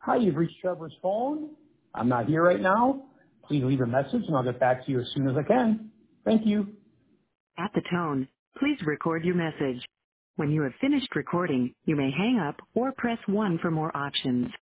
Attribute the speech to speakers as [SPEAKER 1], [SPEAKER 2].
[SPEAKER 1] Hi, you've reached Trevor's phone. I'm not here right now. Please leave a message and I'll get back to you as soon as I can. Thank you.
[SPEAKER 2] At the tone, please record your message. When you have finished recording, you may hang up or press 1 for more options.